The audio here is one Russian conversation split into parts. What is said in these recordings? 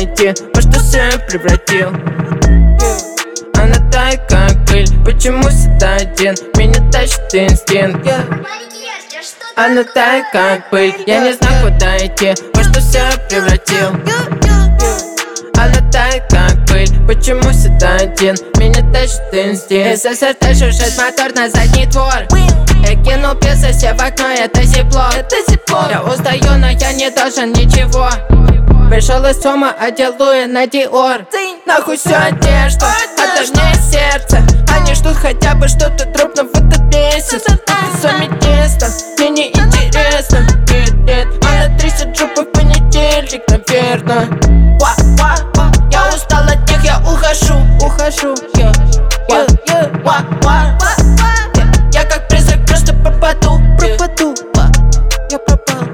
идти, во что все превратил. Она тает как пыль, почему всегда один меня тащит инстинкт. Она тает как пыль, я не знаю куда идти, во что все превратил. Она тает как пыль, почему всегда один меня тащит инстинкт. СССР шуршит мотор на задний двор. Я кинул песосе в окно, это тепло. Я устаю, но я не должен ничего. Пришел из Сома, одел Луи на Диор. Нахуй всю одежду, отожми сердце. Они ждут хотя бы что-то трупно в этот месяц. Ты сами тесно, мне не интересно. Нет, она трясет жопу в понедельник, наверное. Я устал от них, я ухожу. Я как призрак просто пропаду. Я пропал.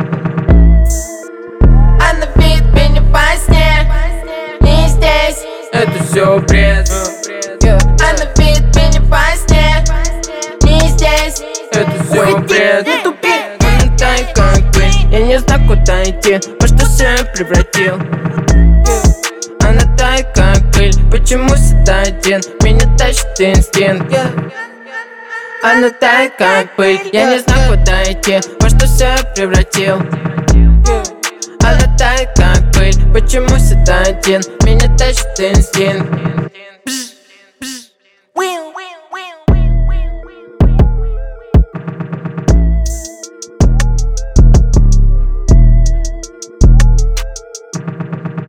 Она видит меня во сне, не здесь. Это все бред. Она видит меня во сне, не здесь. Это все бред. Она тает как пыль, я не знаю куда идти, во что все превратил. Она тает как пыль, почему всегда один меня тащит инстинкт. Она тает как пыль, я не знаю куда идти, во что все превратил. Она тает как пыль, почему всегда один меня тащит инстинкт.